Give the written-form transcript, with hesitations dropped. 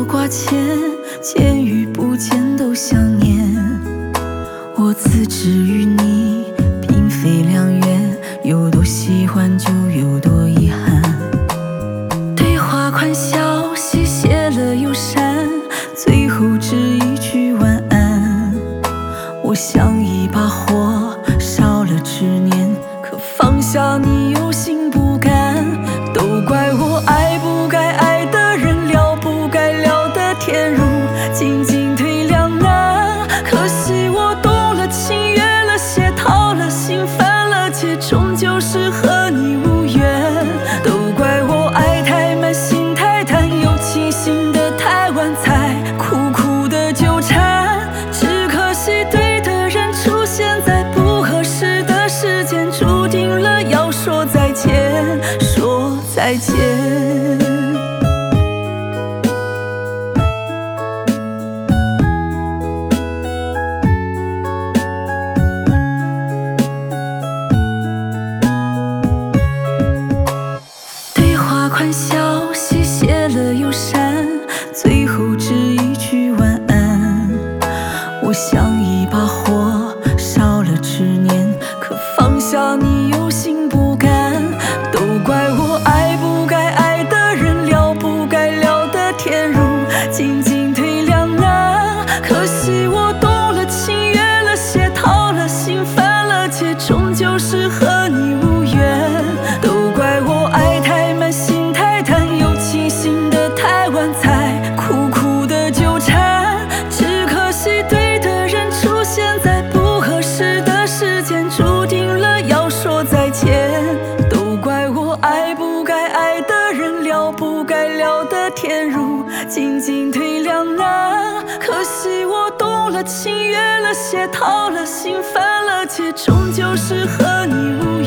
挂牵，见与不见都想念。我自知与你并非良缘，有多喜欢就有多遗憾。对话款消息写了又删，最后只一句晚安。我像一把火，烧了执念，可放下你又心不甘。都怪我爱不该爱的人，了不该了的天，如今进退两难。可惜我动了情，越了些，掏了心，犯了戒，终究是和你无缘。都怪我爱太满，心太淡，又清醒的太晚，才苦苦的纠缠。只可惜对的人出现在不合适的时间，注定了要说再见，说再见。对话款消息写了又删，最后只一句晚安。我像一把火，烧了执念，可放下你又心不甘。都怪我爱不该爱的人，了不该了的天，如今进退两难。可惜我动了情，越了些，掏了心，犯了戒，终究是和你无缘。都怪我爱太满，心太淡，又清醒的太晚，才苦苦的纠缠。只可惜对的人出现在不合适的时间，注定了要说再见。都怪我爱不该爱的人，了不该了的天，如今进退两难。可惜我动了情，越了些，掏了心，犯了戒，终究是和你无缘。